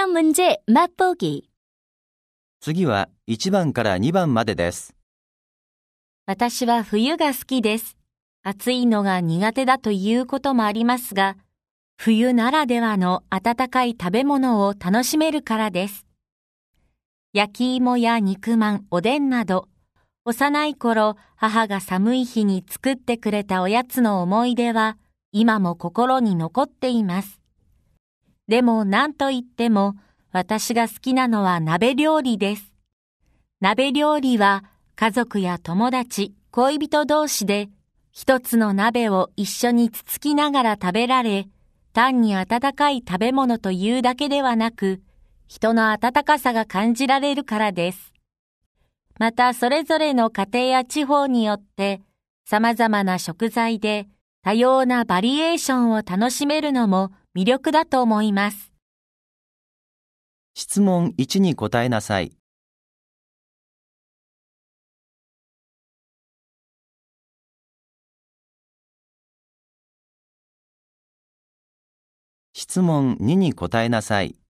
문제맛보기。 次は1番から2番までです。 私は冬が好きです。暑いのが苦手だということもありますが、冬ならではの温かい食べ物を楽しめるからです。焼き芋や肉まん、おでんなど、幼い頃母が寒い日に作ってくれたおやつの思い出は今も心に残っています。でも何と言っても私が好きなのは鍋料理です。鍋料理は家族や友達、恋人同士で一つの鍋を一緒につつきながら食べられ、単に温かい食べ物というだけではなく、人の温かさが感じられるからです。またそれぞれの家庭や地方によって様々な食材で多様なバリエーションを楽しめるのも魅力だと思います。 質問1に答えなさい。質問2に答えなさい。